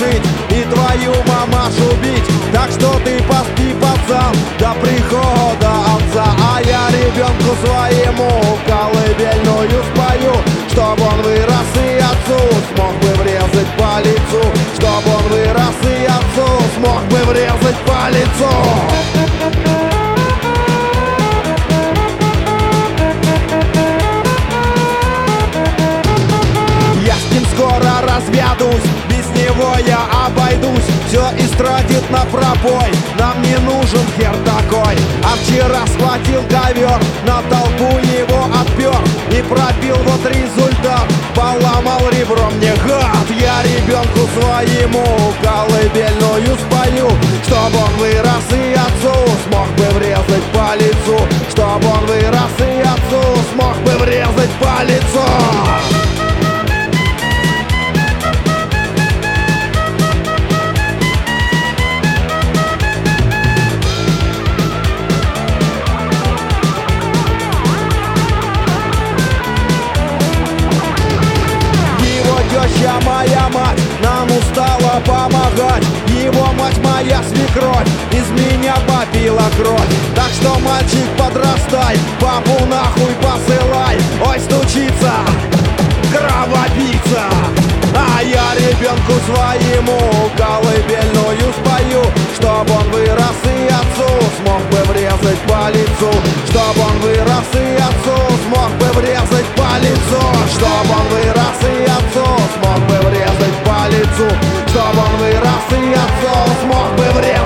задушить и твою мамашу бить. Так что ты поспи, пацан, до прихода отца, а я ребенку своему колыбельную спою, чтоб он вырос и отцу смог бы врезать по лицу, чтоб он вырос и отцу смог бы врезать по лицу. Скоро разведусь, без него я обойдусь. Все истратит на пробой, нам не нужен хер такой. А вчера схватил ковер, на толпу его отпер и пробил вот результат, поломал ребро мне гад. Я ребенку своему колыбельную спою, чтоб он вырос и отцу смог бы врезать по лицу, чтоб он вырос и отцу смог бы врезать по лицу. Теща моя мать нам устала помогать, его мать моя свекровь из меня попила кровь. Так что, мальчик, подрастай, папу нахуй посылай. Ой, стучится кровопийца, а я ребенку своему колыбельную спою, чтоб он вырос и отцу смог бы врезать по лицу, чтоб он вырос и отцу смог бы врезать по лицу, чтоб он вырос и отцу смог бы врезать по лицу, чтоб он вырос и отцу смог бы врезать.